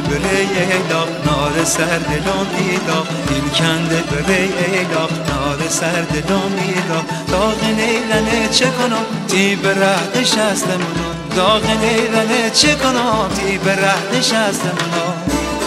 بره ایلا نار سر دلم ایلا دل کنده بره ایلا نار سر دلم ایلا داغ نیلنه چه کنم تی بره نشستمونم داغ نیلنه چه کنم تی بره نشستمونم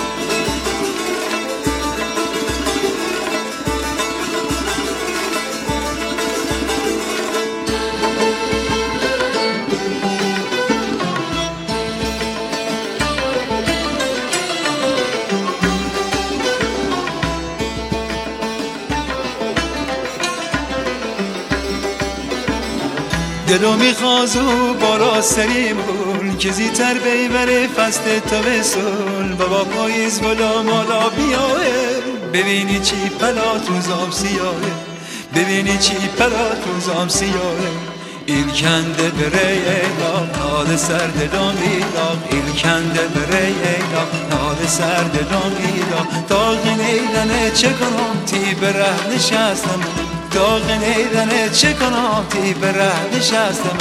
دلو میخوازو بارا سریمون که زیتر بیبره فست تابستون بابا پاییز بلا مالا بیاه ببینی چی پلات روزام سیاهه ببینی چی پلات روزام سیاهه ایل کنده بره ایلا نال سر دلم ایلا ایل کنده بره ایلا نال سر دلم ایلا داغ نیلنه چه کنم تی بره نشستم داغ نیلنه چه کنم تی بره نشستم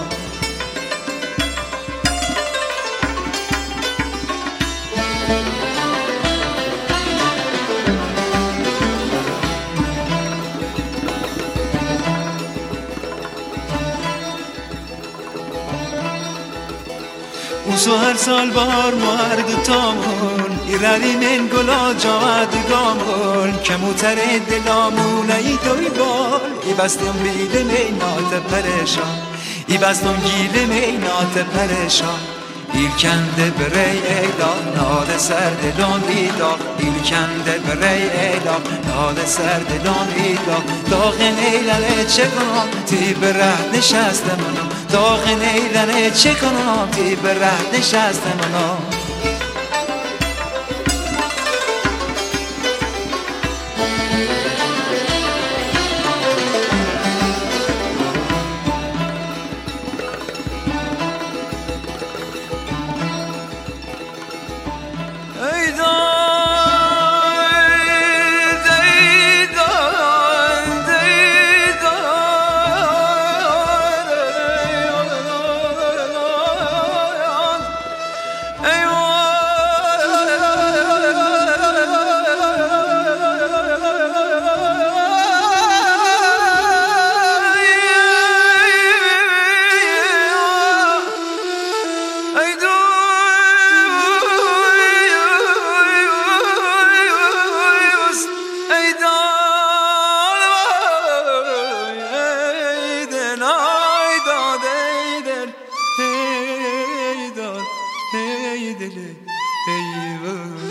اوسو هر سال بار مار دوتامون ایرانی من گلا جاود گامون کموتر دلامون ای دوی بال ای بستم بیل مینات پریشان ای بستم گیل مینات پریشان ایل کنده بره ایلا نال سر دلم ایلا ایل کنده بره ایلا نال سر دلم ایلا داغ نیلنه چه کنم تی بره نشستمونم داغ نیلنه چه کنم تی بره نشستمونم hey,